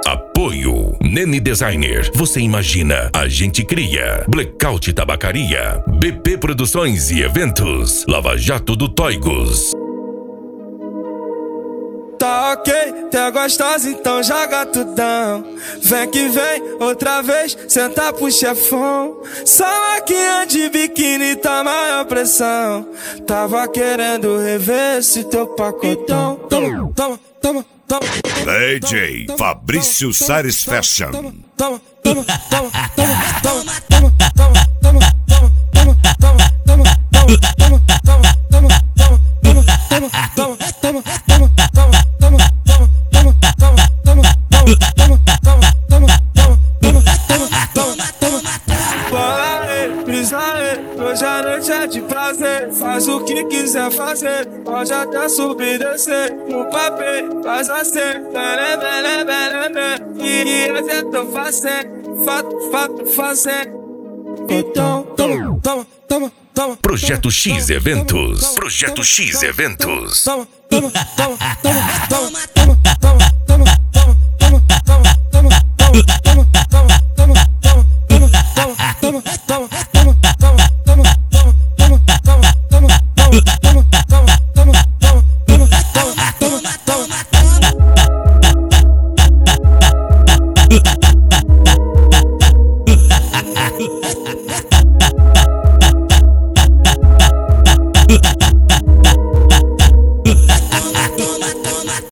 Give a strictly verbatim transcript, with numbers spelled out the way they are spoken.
Apoio Nene Designer. Você imagina, a gente cria. Blackout Tabacaria, B P Produções e Eventos, Lava Jato do Toigos. Tá ok, tá gostosa, então joga tudão. Vem que vem, outra vez, senta pro chefão. Só maquinha de biquíni tá maior pressão. Tava querendo rever esse teu pacotão. Toma, toma, toma, toma. D J Fabrício Sares Fashion. Toma, toma, toma, toma, toma, toma, toma, toma, toma, toma, toma, toma, toma, toma, toma, toma, toma, toma. Hoje a noite é de prazer, faz o que quiser fazer, pode até subir e descer, no papel faz assim, e é tão fácil, fato, fato, fazer. Então, toma, toma, toma, toma. Projeto X Eventos. Projeto X Eventos. Toma, toma, toma, toma, toma, toma.